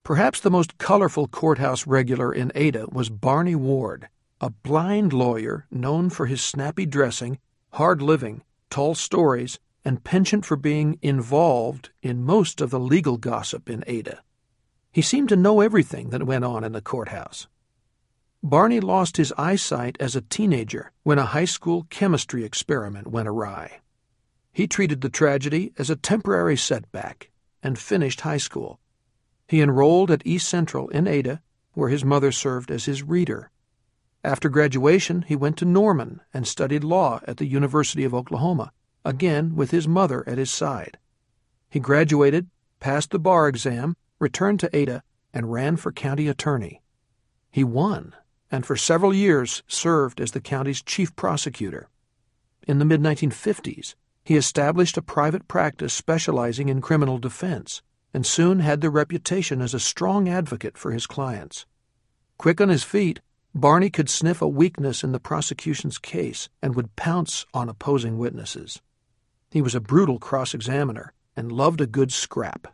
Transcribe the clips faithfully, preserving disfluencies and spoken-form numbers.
Perhaps the most colorful courthouse regular in Ada was Barney Ward, a blind lawyer known for his snappy dressing, hard living, tall stories, and penchant for being involved in most of the legal gossip in Ada. He seemed to know everything that went on in the courthouse. Barney lost his eyesight as a teenager when a high school chemistry experiment went awry. He treated the tragedy as a temporary setback and finished high school. He enrolled at East Central in Ada, where his mother served as his reader. After graduation, he went to Norman and studied law at the University of Oklahoma, again with his mother at his side. He graduated, passed the bar exam, returned to Ada, and ran for county attorney. He won, and for several years served as the county's chief prosecutor. In the mid nineteen fifties, he established a private practice specializing in criminal defense, and soon had the reputation as a strong advocate for his clients. Quick on his feet, Barney could sniff a weakness in the prosecution's case and would pounce on opposing witnesses. He was a brutal cross-examiner and loved a good scrap.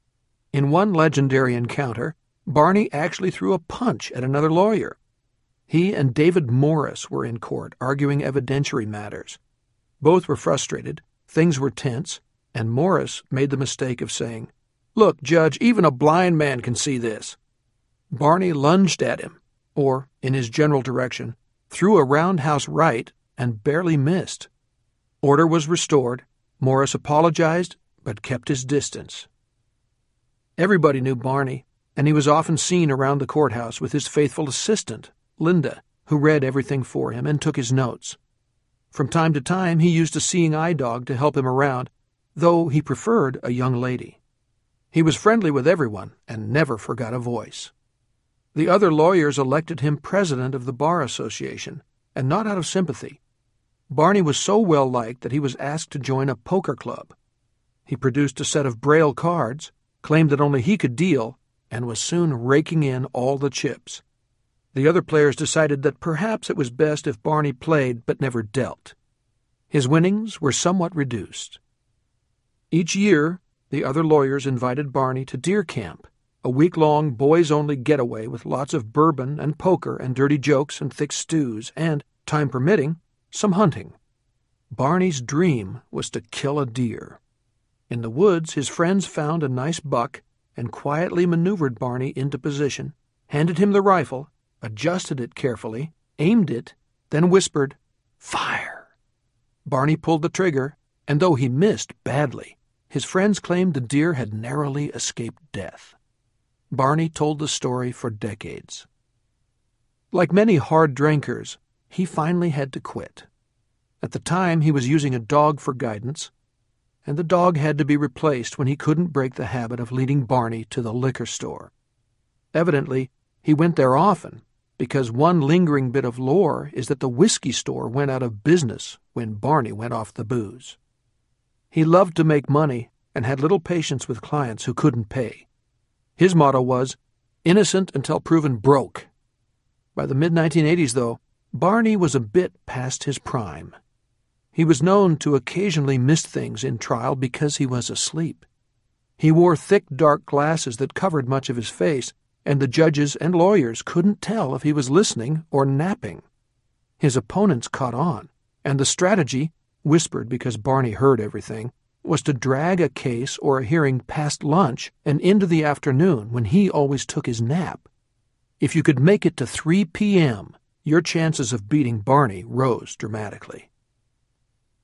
In one legendary encounter, Barney actually threw a punch at another lawyer. He and David Morris were in court arguing evidentiary matters. Both were frustrated, things were tense, and Morris made the mistake of saying, "Look, Judge, even a blind man can see this." Barney lunged at him, or, in his general direction, threw a roundhouse right and barely missed. Order was restored. Morris apologized, but kept his distance. Everybody knew Barney, and he was often seen around the courthouse with his faithful assistant, Linda, who read everything for him and took his notes. From time to time, he used a seeing eye dog to help him around, though he preferred a young lady. He was friendly with everyone and never forgot a voice. The other lawyers elected him president of the Bar Association, and not out of sympathy. Barney was so well liked that he was asked to join a poker club. He produced a set of Braille cards, claimed that only he could deal, and was soon raking in all the chips. The other players decided that perhaps it was best if Barney played but never dealt. His winnings were somewhat reduced. Each year, the other lawyers invited Barney to Deer Camp, a week-long boys-only getaway with lots of bourbon and poker and dirty jokes and thick stews and, time permitting, some hunting. Barney's dream was to kill a deer. In the woods, his friends found a nice buck and quietly maneuvered Barney into position, handed him the rifle, adjusted it carefully, aimed it, then whispered, "Fire!" Barney pulled the trigger, and though he missed badly, his friends claimed the deer had narrowly escaped death. Barney told the story for decades. Like many hard drinkers, he finally had to quit. At the time, he was using a dog for guidance, and the dog had to be replaced when he couldn't break the habit of leading Barney to the liquor store. Evidently, he went there often, because one lingering bit of lore is that the whiskey store went out of business when Barney went off the booze. He loved to make money and had little patience with clients who couldn't pay. His motto was, "Innocent until proven broke." By the mid nineteen eighties, though, Barney was a bit past his prime. He was known to occasionally miss things in trial because he was asleep. He wore thick, dark glasses that covered much of his face, and the judges and lawyers couldn't tell if he was listening or napping. His opponents caught on, and the strategy, whispered because Barney heard everything, was to drag a case or a hearing past lunch and into the afternoon when he always took his nap. If you could make it to three p.m., your chances of beating Barney rose dramatically.